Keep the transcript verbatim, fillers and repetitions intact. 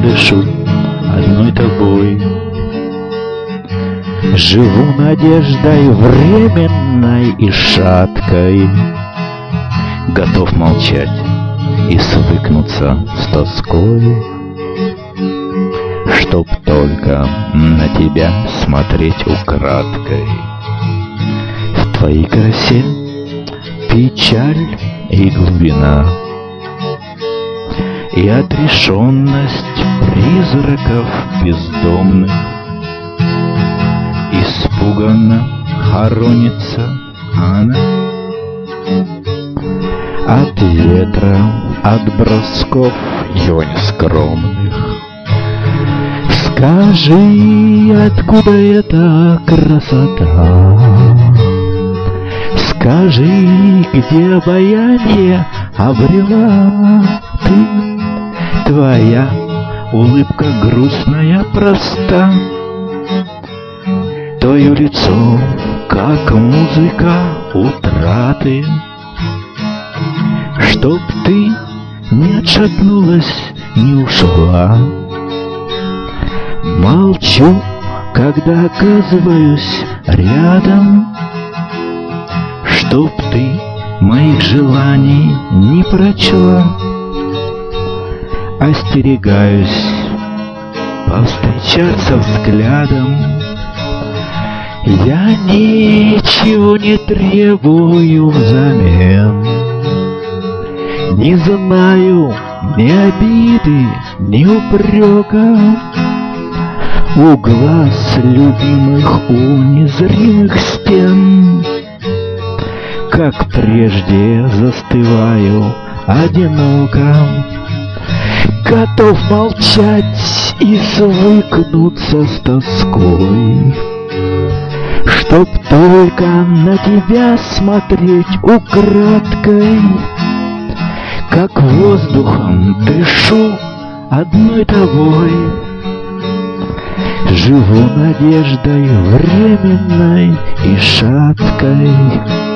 дышу одной тобой. Живу надеждой временной и шаткой, готов молчать и свыкнуться с тоской, чтоб только на тебя смотреть украдкой. В твоей красе печаль и глубина, и отрешенность призраков бездомных. Испуганно хоронится она от ветра, от бросков его нескромных. Скажи, откуда эта красота? Скажи, где обаяние обрела ты? Твоя улыбка грустная, проста. Твое лицо, как музыка утраты. Чтоб ты не отшатнулась, не ушла. Молчу, когда оказываюсь рядом, чтоб ты моих желаний не прочла. Остерегаюсь повстречаться взглядом. Я ничего не требую взамен. Не знаю ни обиды, ни упрека. У глаз любимых, у незримых стен, как прежде застываю одиноко, готов молчать и свыкнуться с тоской, чтоб только на тебя смотреть украдкой, как воздухом дышу одной тобой. Живу надеждой временной и шаткой,